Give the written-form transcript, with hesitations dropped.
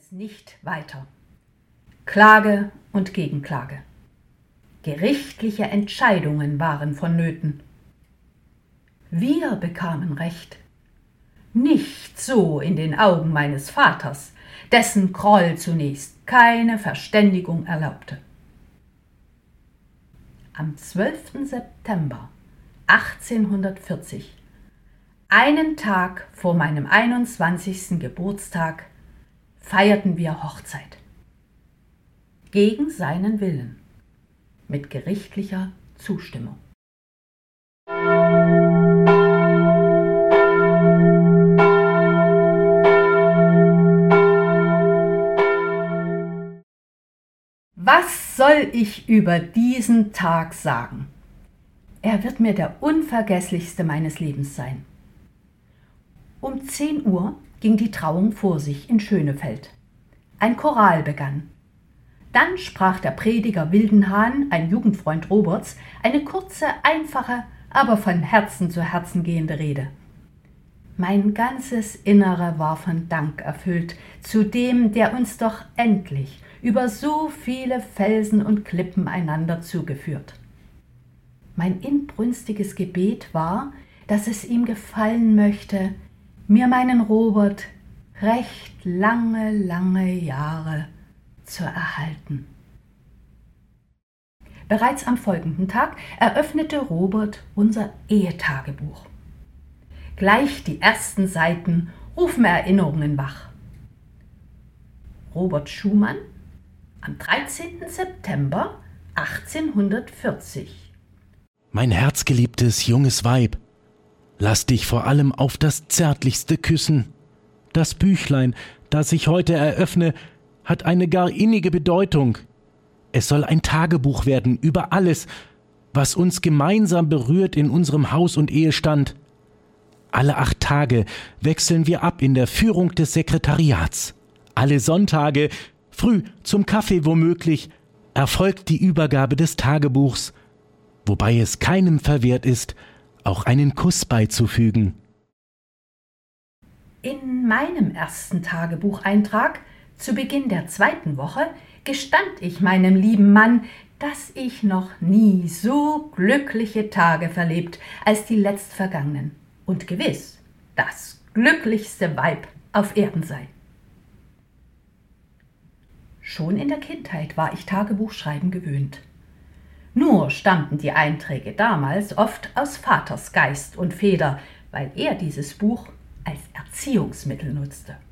es nicht weiter. Klage und Gegenklage. Gerichtliche Entscheidungen waren vonnöten. Wir bekamen Recht. Nicht so in den Augen meines Vaters, dessen Groll zunächst keine Verständigung erlaubte. Am 12. September 1840, einen Tag vor meinem 21. Geburtstag, feierten wir Hochzeit. Gegen seinen Willen, mit gerichtlicher Zustimmung. Was soll ich über diesen Tag sagen? Er wird mir der unvergesslichste meines Lebens sein. Um 10 Uhr ging die Trauung vor sich in Schönefeld. Ein Choral begann. Dann sprach der Prediger Wildenhahn, ein Jugendfreund Roberts, eine kurze, einfache, aber von Herzen zu Herzen gehende Rede. Mein ganzes Innere war von Dank erfüllt zu dem, der uns doch endlich über so viele Felsen und Klippen einander zugeführt. Mein inbrünstiges Gebet war, dass es ihm gefallen möchte, mir meinen Robert recht lange, lange Jahre zu erhalten. Bereits am folgenden Tag eröffnete Robert unser Ehetagebuch. Gleich die ersten Seiten rufen Erinnerungen wach. Robert Schumann, am 13. September 1840. Mein herzgeliebtes junges Weib, lass dich vor allem auf das Zärtlichste küssen. Das Büchlein, das ich heute eröffne, hat eine gar innige Bedeutung. Es soll ein Tagebuch werden über alles, was uns gemeinsam berührt in unserem Haus- und Ehestand. Alle 8 Tage wechseln wir ab in der Führung des Sekretariats. Alle Sonntage, früh zum Kaffee womöglich, erfolgt die Übergabe des Tagebuchs, wobei es keinem verwehrt ist, auch einen Kuss beizufügen. In meinem ersten Tagebucheintrag zu Beginn der 2. Woche gestand ich meinem lieben Mann, dass ich noch nie so glückliche Tage verlebt als die letztvergangenen und gewiss das glücklichste Weib auf Erden sei. Schon in der Kindheit war ich Tagebuchschreiben gewöhnt. Nur stammten die Einträge damals oft aus Vaters Geist und Feder, weil er dieses Buch als Erziehungsmittel nutzte.